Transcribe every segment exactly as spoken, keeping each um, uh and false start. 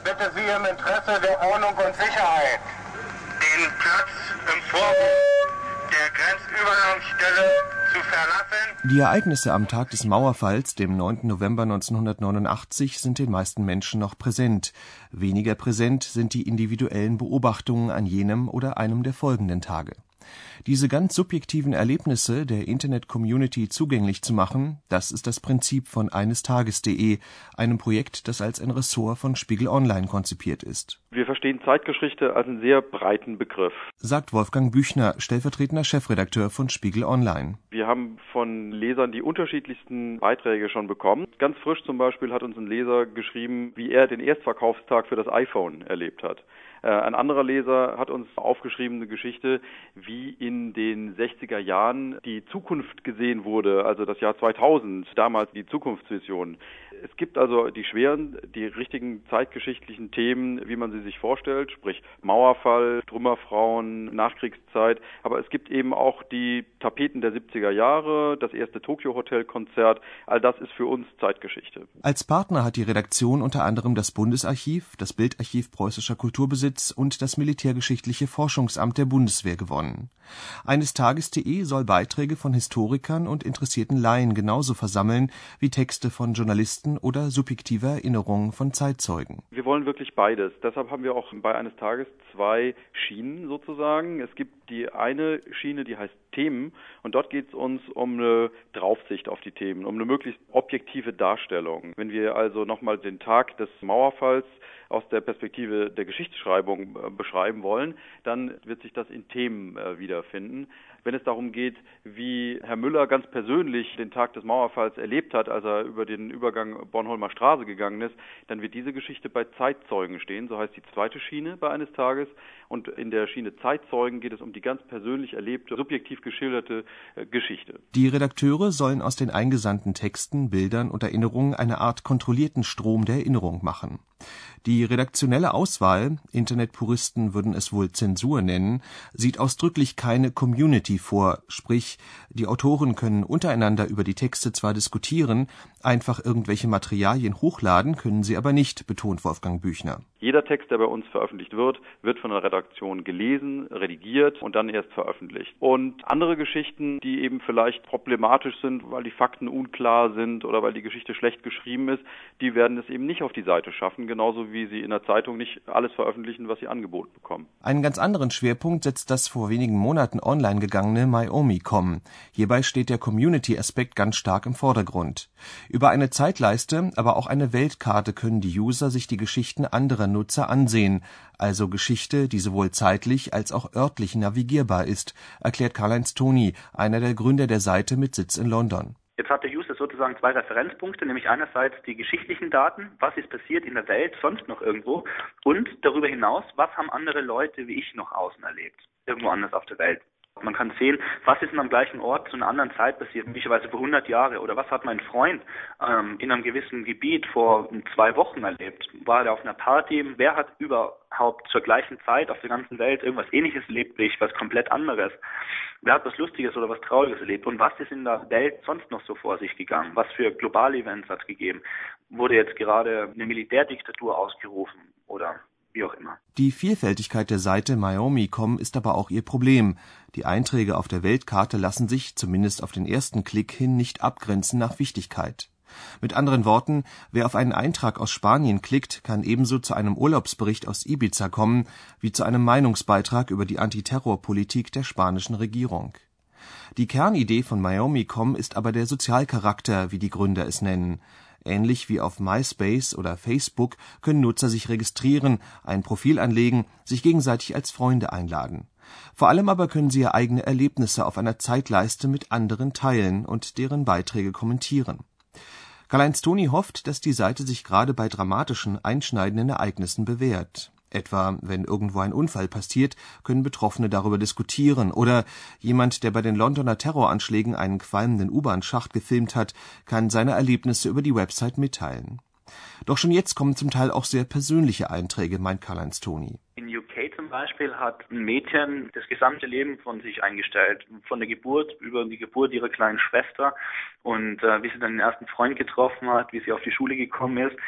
bitte Sie im Interesse der Ordnung und Sicherheit, den Platz im Vorhof der Grenzübergangsstelle zu verlassen. Die Ereignisse am Tag des Mauerfalls, dem neunten November neunzehnhundertneunundachtzig, sind den meisten Menschen noch präsent. Weniger präsent sind die individuellen Beobachtungen an jenem oder einem der folgenden Tage. Diese ganz subjektiven Erlebnisse der Internet-Community zugänglich zu machen, das ist das Prinzip von einestages punkt de, einem Projekt, das als ein Ressort von Spiegel Online konzipiert ist. Wir verstehen Zeitgeschichte als einen sehr breiten Begriff, sagt Wolfgang Büchner, stellvertretender Chefredakteur von Spiegel Online. Wir haben von Lesern die unterschiedlichsten Beiträge schon bekommen. Ganz frisch zum Beispiel hat uns ein Leser geschrieben, wie er den Erstverkaufstag für das iPhone erlebt hat. Ein anderer Leser hat uns aufgeschrieben eine Geschichte, wie in den sechziger Jahren die Zukunft gesehen wurde, also das Jahr zweitausend, damals die Zukunftsvision. Es gibt also die schweren, die richtigen zeitgeschichtlichen Themen, wie man sie sich vorstellt, sprich Mauerfall, Trümmerfrauen, Nachkriegszeit, aber es gibt eben auch die Tapeten der siebziger Jahre, das erste Tokyo-Hotel-Konzert, all das ist für uns Zeitgeschichte. Als Partner hat die Redaktion unter anderem das Bundesarchiv, das Bildarchiv Preußischer Kulturbesitz und das Militärgeschichtliche Forschungsamt der Bundeswehr gewonnen. einestages punkt de soll Beiträge von Historikern und interessierten Laien genauso versammeln wie Texte von Journalisten oder subjektive Erinnerungen von Zeitzeugen. Wir wollen wirklich beides. Deshalb haben wir auch bei Eines Tages zwei Schienen sozusagen. Es gibt die eine Schiene, die heißt Themen, und dort geht es uns um eine Draufsicht auf die Themen, um eine möglichst objektive Darstellung. Wenn wir also nochmal den Tag des Mauerfalls aus der Perspektive der Geschichtsschreibung äh, beschreiben wollen, dann wird sich das in Themen äh, wiederfinden. Wenn es darum geht, wie Herr Müller ganz persönlich den Tag des Mauerfalls erlebt hat, als er über den Übergang Bornholmer Straße gegangen ist, dann wird diese Geschichte bei Zeitzeugen stehen, so heißt die zweite Schiene bei Eines Tages. Und in der Schiene Zeitzeugen geht es um die ganz persönlich erlebte, subjektiv geschilderte äh, Geschichte. Die Redakteure sollen aus den eingesandten Texten, Bildern und Erinnerungen eine Art kontrollierten Strom der Erinnerung machen. Die redaktionelle Auswahl, Internetpuristen würden es wohl Zensur nennen, sieht ausdrücklich keine Community vor, sprich, die Autoren können untereinander über die Texte zwar diskutieren, einfach irgendwelche Materialien hochladen können sie aber nicht, betont Wolfgang Büchner. Jeder Text, der bei uns veröffentlicht wird, wird von der Redaktion gelesen, redigiert und dann erst veröffentlicht. Und andere Geschichten, die eben vielleicht problematisch sind, weil die Fakten unklar sind oder weil die Geschichte schlecht geschrieben ist, die werden es eben nicht auf die Seite schaffen, genauso wie sie in der Zeitung nicht alles veröffentlichen, was sie angeboten bekommen. Einen ganz anderen Schwerpunkt setzt das vor wenigen Monaten online gegangene Maiomi punkt com. Hierbei steht der Community-Aspekt ganz stark im Vordergrund. Über eine Zeitleiste, aber auch eine Weltkarte können die User sich die Geschichten anderer Nutzer ansehen, also Geschichte, die sowohl zeitlich als auch örtlich navigierbar ist, erklärt Karl-Heinz Toni, einer der Gründer der Seite mit Sitz in London. Jetzt hat der User sozusagen zwei Referenzpunkte, nämlich einerseits die geschichtlichen Daten, was ist passiert in der Welt, sonst noch irgendwo, und darüber hinaus, was haben andere Leute wie ich noch außen erlebt, irgendwo anders auf der Welt. Man kann sehen, was ist denn am gleichen Ort zu einer anderen Zeit passiert, möglicherweise vor hundert Jahren, oder was hat mein Freund ähm, in einem gewissen Gebiet vor zwei Wochen erlebt. War er auf einer Party? Wer hat überhaupt zur gleichen Zeit auf der ganzen Welt irgendwas Ähnliches erlebt wie ich, was komplett anderes? Wer hat was Lustiges oder was Trauriges erlebt? Und was ist in der Welt sonst noch so vor sich gegangen? Was für globale Events hat es gegeben? Wurde jetzt gerade eine Militärdiktatur ausgerufen oder wie auch immer? Die Vielfältigkeit der Seite Maiomi punkt com ist aber auch ihr Problem. Die Einträge auf der Weltkarte lassen sich, zumindest auf den ersten Klick hin, nicht abgrenzen nach Wichtigkeit. Mit anderen Worten, wer auf einen Eintrag aus Spanien klickt, kann ebenso zu einem Urlaubsbericht aus Ibiza kommen, wie zu einem Meinungsbeitrag über die Antiterrorpolitik der spanischen Regierung. Die Kernidee von Maiomi punkt com ist aber der Sozialcharakter, wie die Gründer es nennen. Ähnlich wie auf MySpace oder Facebook können Nutzer sich registrieren, ein Profil anlegen, sich gegenseitig als Freunde einladen. Vor allem aber können sie ihre eigene Erlebnisse auf einer Zeitleiste mit anderen teilen und deren Beiträge kommentieren. Karl-Heinz Toni hofft, dass die Seite sich gerade bei dramatischen, einschneidenden Ereignissen bewährt. Etwa, wenn irgendwo ein Unfall passiert, können Betroffene darüber diskutieren, oder jemand, der bei den Londoner Terroranschlägen einen qualmenden U-Bahn-Schacht gefilmt hat, kann seine Erlebnisse über die Website mitteilen. Doch schon jetzt kommen zum Teil auch sehr persönliche Einträge, meint Karl-Heinz Toni. In U K zum Beispiel hat ein Mädchen das gesamte Leben von sich eingestellt, von der Geburt über die Geburt ihrer kleinen Schwester und äh, wie sie dann den ersten Freund getroffen hat, wie sie auf die Schule gekommen ist.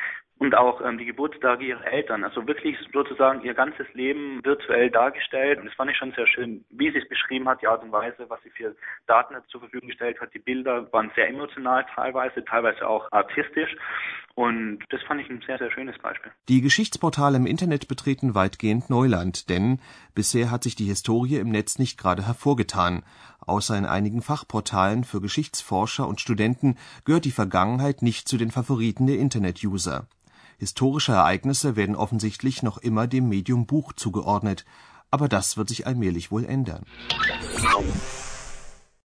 Und auch ähm, die Geburtstage ihrer Eltern, also wirklich sozusagen ihr ganzes Leben virtuell dargestellt. Und das fand ich schon sehr schön, wie sie es beschrieben hat, die Art und Weise, was sie für Daten zur Verfügung gestellt hat. Die Bilder waren sehr emotional teilweise, teilweise auch artistisch. Und das fand ich ein sehr, sehr schönes Beispiel. Die Geschichtsportale im Internet betreten weitgehend Neuland, denn bisher hat sich die Historie im Netz nicht gerade hervorgetan. Außer in einigen Fachportalen für Geschichtsforscher und Studenten gehört die Vergangenheit nicht zu den Favoriten der Internet-User. Historische Ereignisse werden offensichtlich noch immer dem Medium Buch zugeordnet, aber das wird sich allmählich wohl ändern.